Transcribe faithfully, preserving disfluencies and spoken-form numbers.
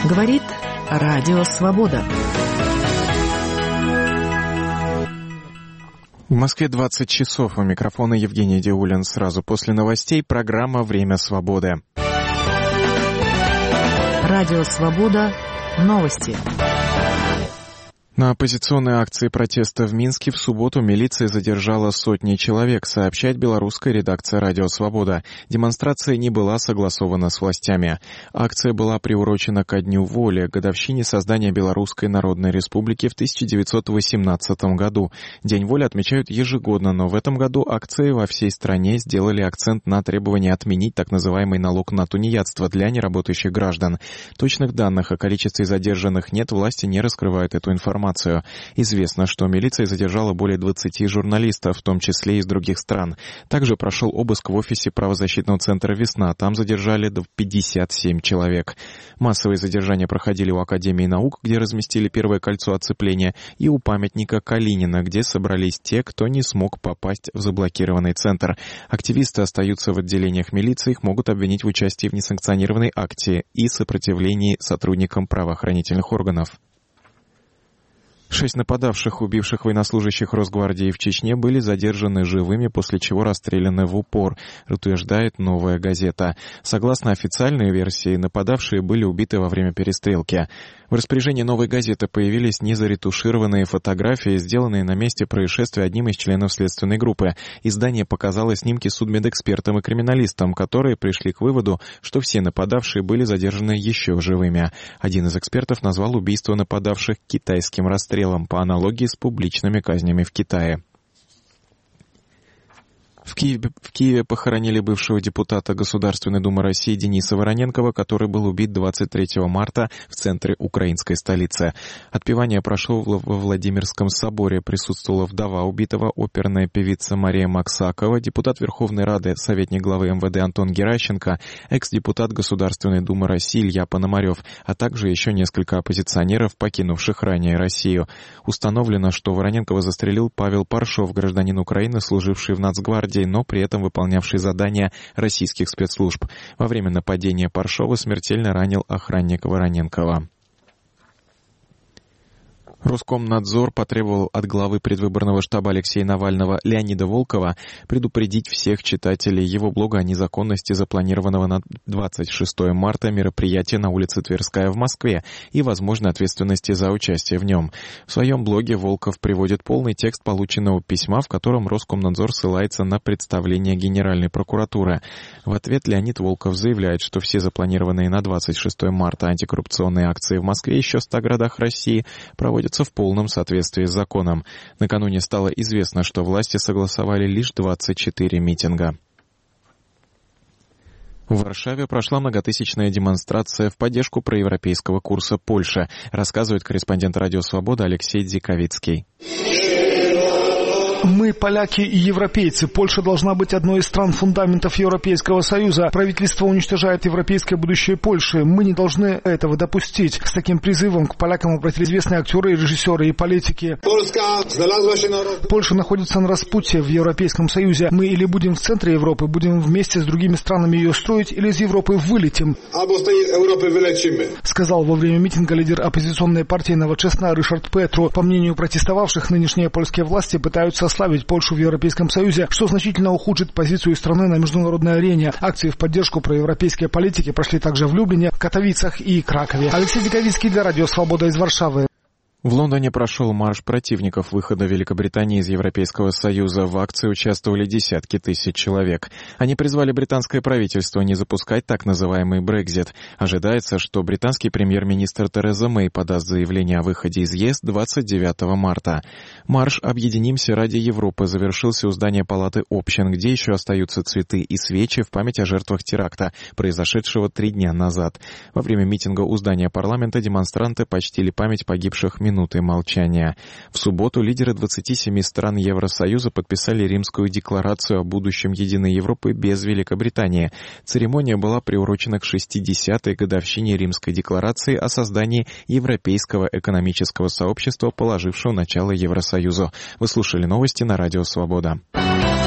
Говорит Радио Свобода. В Москве двадцать часов. У микрофона Евгений Диулин. Сразу после новостей программа «Время свободы». Радио Свобода. Новости. На оппозиционной акции протеста в Минске в субботу милиция задержала сотни человек, сообщает белорусская редакция «Радио Свобода». Демонстрация не была согласована с властями. Акция была приурочена ко Дню воли, годовщине создания Белорусской Народной Республики в тысяча девятьсот восемнадцатом году. День воли отмечают ежегодно, но в этом году акции во всей стране сделали акцент на требовании отменить так называемый налог на тунеядство для неработающих граждан. Точных данных о количестве задержанных нет, власти не раскрывают эту информацию. Известно, что милиция задержала более двадцати журналистов, в том числе из других стран. Также прошел обыск в офисе правозащитного центра «Весна». Там задержали пятьдесят семь человек. Массовые задержания проходили у Академии наук, где разместили первое кольцо оцепления, и у памятника Калинина, где собрались те, кто не смог попасть в заблокированный центр. Активисты остаются в отделениях милиции, их могут обвинить в участии в несанкционированной акции и сопротивлении сотрудникам правоохранительных органов. Шесть нападавших, убивших военнослужащих Росгвардии в Чечне, были задержаны живыми, после чего расстреляны в упор, утверждает «Новая газета». Согласно официальной версии, нападавшие были убиты во время перестрелки. В распоряжении «Новой газеты» появились незаретушированные фотографии, сделанные на месте происшествия одним из членов следственной группы. Издание показало снимки судмедэкспертам и криминалистам, которые пришли к выводу, что все нападавшие были задержаны еще живыми. Один из экспертов назвал убийство нападавших китайским расстрелом, по аналогии с публичными казнями в Китае. В Киеве, в Киеве похоронили бывшего депутата Государственной Думы России Дениса Вороненкова, который был убит двадцать третьего марта в центре украинской столицы. Отпевание прошло во Владимирском соборе. Присутствовала вдова убитого, оперная певица Мария Максакова, депутат Верховной Рады, советник главы эм вэ дэ Антон Геращенко, экс-депутат Государственной Думы России Илья Пономарев, а также еще несколько оппозиционеров, покинувших ранее Россию. Установлено, что Вороненкова застрелил Павел Паршов, гражданин Украины, служивший в Нацгвардии, но при этом выполнявший задания российских спецслужб. Во время нападения Паршова смертельно ранил охранник Вороненкова. Роскомнадзор потребовал от главы предвыборного штаба Алексея Навального Леонида Волкова предупредить всех читателей его блога о незаконности запланированного на двадцать шестое марта мероприятия на улице Тверская в Москве и возможной ответственности за участие в нем. В своем блоге Волков приводит полный текст полученного письма, в котором Роскомнадзор ссылается на представление Генеральной прокуратуры. В ответ Леонид Волков заявляет, что все запланированные на двадцать шестое марта антикоррупционные акции в Москве и еще в ста городах России проводятся в полном соответствии с законом. Накануне стало известно, что власти согласовали лишь двадцать четыре митинга. В Варшаве прошла многотысячная демонстрация в поддержку проевропейского курса Польши, рассказывает корреспондент Радио Свобода Алексей Дзиковицкий. Мы, поляки и европейцы. Польша должна быть одной из стран фундаментов Европейского Союза. Правительство уничтожает европейское будущее Польши. Мы не должны этого допустить. С таким призывом к полякам обратились известные актеры, режиссеры и политики. Польша находится на распутье в Европейском Союзе. Мы или будем в центре Европы, будем вместе с другими странами ее строить, или из Европы вылетим. Сказал во время митинга лидер оппозиционной партии Новочестна Ришард Петру. По мнению протестовавших, нынешние польские власти пытаются ослабить Польшу в Европейском Союзе, что значительно ухудшит позицию страны на международной арене. Акции в поддержку проевропейской политики прошли также в Люблине, Катовицах и Кракове. Алексей Диковицкий для Радио Свобода из Варшавы. В Лондоне прошел марш противников выхода Великобритании из Европейского Союза. В акции участвовали десятки тысяч человек. Они призвали британское правительство не запускать так называемый Брексит. Ожидается, что британский премьер-министр Тереза Мэй подаст заявление о выходе из ЕС двадцать девятого марта. Марш «Объединимся ради Европы» завершился у здания Палаты общин, где еще остаются цветы и свечи в память о жертвах теракта, произошедшего три дня назад. Во время митинга у здания парламента демонстранты почтили память погибших минутой молчания. В субботу лидеры двадцати семи стран Евросоюза подписали Римскую декларацию о будущем единой Европы без Великобритании. Церемония была приурочена к шестидесятой годовщине Римской декларации о создании Европейского экономического сообщества, положившего начало Евросоюзу. Вы слушали новости на Радио Свобода.